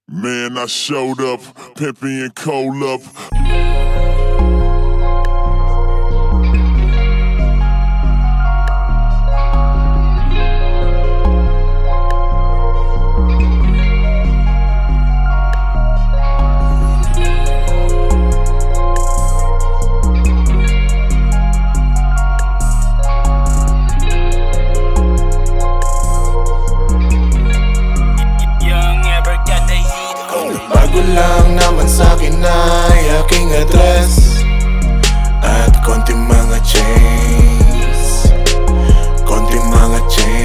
Man, I showed up, pimpin' and cold up. Bago lang naman sa'kin ay aking address at konting mga chains, konting mga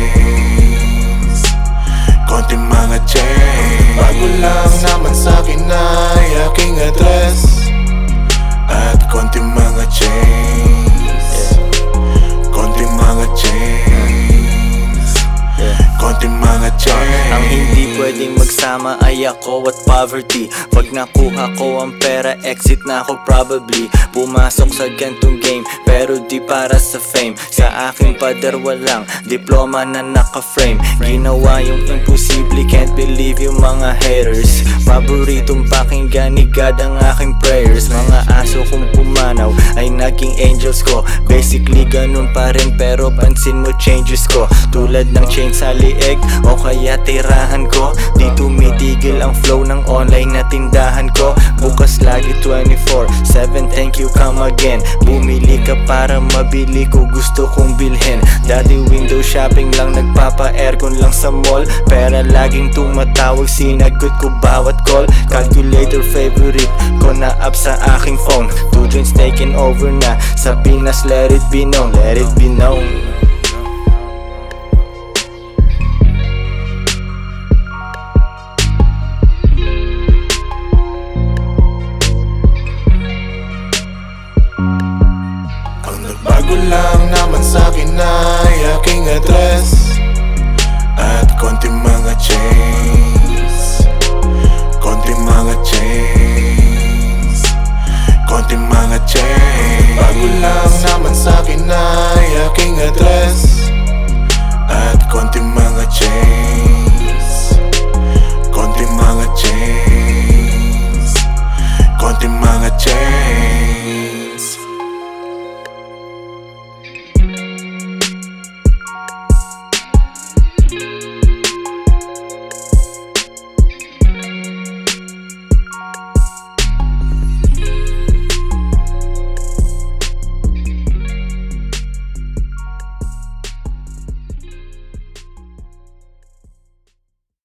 chains, konting mga chains. Bago lang naman sa'kin ay aking address at konting mga chains, konting mga chains, konting mga chains. Ang hindi pwedeng magsama ay ako at poverty. Pag nakuha ko ang pera, exit na ako probably. Pumasok sa gantong game, pero di para sa fame. Sa aking pader walang diploma na naka-frame. Ginawa yung imposible, can't believe yung mga haters. Paboritong pakinggan ni God ang aking prayers. Mga aso kong pumanaw ay naging angels ko. Basically ganun pa rin, pero pansin mo changes ko. Tulad ng chain sa lieg o kaya tirahan ko. Di tumitigil ang flow ng online na tindahan ko. Bukas lagi 24/7, thank you come again. Bumili ka para mabili ko gusto kong bilhin. Dati window shopping lang, nagpapa-aircon lang sa mall. Pera laging tumatawag, sinagot ko bawat call. Calculator favorite ko na app sa aking phone. Two joints taking over na sa Pinas, let it be known, let it be known. Bago lang naman sa'kin ay aking address